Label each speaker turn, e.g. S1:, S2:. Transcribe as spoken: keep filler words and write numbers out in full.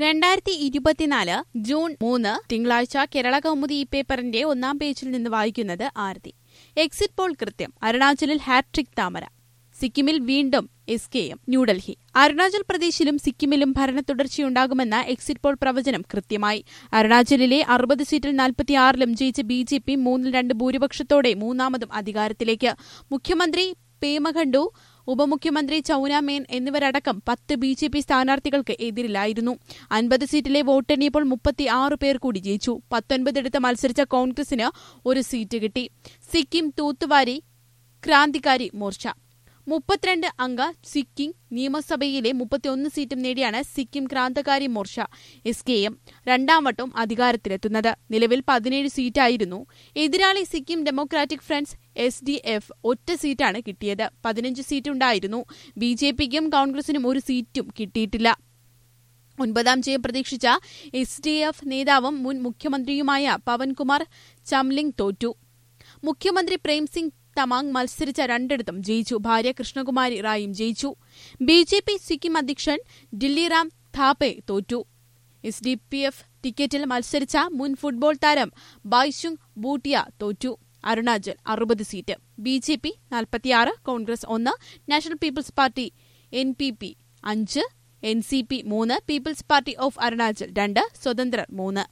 S1: രണ്ടായിരത്തി ഇരുപത്തിനാല് ജൂൺ മൂന്ന് തിങ്കളാഴ്ച കേരള കൗമുദി ഈ പേപ്പറിന്റെ ഒന്നാം പേജിൽ നിന്ന് വായിക്കുന്നത് ആരതി. എക്സിറ്റ് പോൾ കൃത്യം. അരുണാചലിൽ ഹാട്രിക് താമര. സിക്കിമിൽ വീണ്ടും S K M. New Delhi. Arunachal പ്രദേശിലും സിക്കിമിലും ഭരണ തുടർച്ചയുണ്ടാകുമെന്ന എക്സിറ്റ് പോൾ പ്രവചനം കൃത്യമായി. അരുണാചലിലെ അറുപത് സീറ്റിൽ നാൽപ്പത്തിയാറിലും ജയിച്ച ബി ജെ പി മൂന്നിൽ രണ്ട് ഭൂരിപക്ഷത്തോടെ മൂന്നാമതും അധികാരത്തിലേക്ക്. മുഖ്യമന്ത്രി പേമ ഖണ്ഡു, ഉപമുഖ്യമന്ത്രി ചൌന മേൻ എന്നിവരടക്കം പത്ത് ബി ജെ പി സ്ഥാനാർത്ഥികൾക്ക് എതിരിലായിരുന്നു. അൻപത് സീറ്റിലെ വോട്ടെണ്ണിയപ്പോൾ മുപ്പത്തിയാറ് പേർ കൂടി ജയിച്ചു. പത്തൊൻപതിടത്ത് മത്സരിച്ച കോൺഗ്രസിന് ഒരു സീറ്റ് കിട്ടി. സിക്കിം തൂത്തുവാരി ക്രാന്തികാരി മോർച്ച. മുപ്പത്തിരണ്ട് അംഗ സിക്കിം നിയമസഭയിലെ മുപ്പത്തിയൊന്ന് സീറ്റും നേടിയാണ് Sikkim Krantikari Morcha S K M രണ്ടാം വട്ടം അധികാരത്തിലെത്തുന്നത്. നിലവിൽ പതിനേഴ് സീറ്റായിരുന്നു. എതിരാളി Sikkim Democratic Front's S D F ഒറ്റ സീറ്റാണ് കിട്ടിയത്. പതിനഞ്ച് സീറ്റുണ്ടായിരുന്നു. ബി ജെ പിക്കും കോൺഗ്രസിനും ഒരു സീറ്റും കിട്ടിയിട്ടില്ല. ഒൻപതാം ജയം പ്രതീക്ഷിച്ച എസ് ഡി എഫ് നേതാവും മുൻ മുഖ്യമന്ത്രിയുമായ പവൻകുമാർ ചംലിംഗ് തോറ്റു. മുഖ്യമന്ത്രി പ്രേംസിംഗ് തമാങ് മത്സരിച്ച രണ്ടിടത്തും ജയിച്ചു. ഭാര്യ കൃഷ്ണകുമാരി റായും ജയിച്ചു. ബി ജെ പി സിക്കിം അധ്യക്ഷൻ ഡില്ലിറാം ഥാപ്പെ തോറ്റു. എസ് ഡി പി എഫ് ടിക്കറ്റിൽ മത്സരിച്ച മുൻ ഫുട്ബോൾ താരം ബായ്സുങ് ബൂട്ടിയ തോറ്റു. അരുണാചൽ അറുപത് സീറ്റ്. ബി ജെ പി നാൽപ്പത്തിയാറ്, കോൺഗ്രസ് ഒന്ന്, National People's Party N P P അഞ്ച്, എൻ സി പി മൂന്ന്, പീപ്പിൾസ് പാർട്ടി ഓഫ് അരുണാചൽ രണ്ട്, സ്വതന്ത്രർ മൂന്ന്.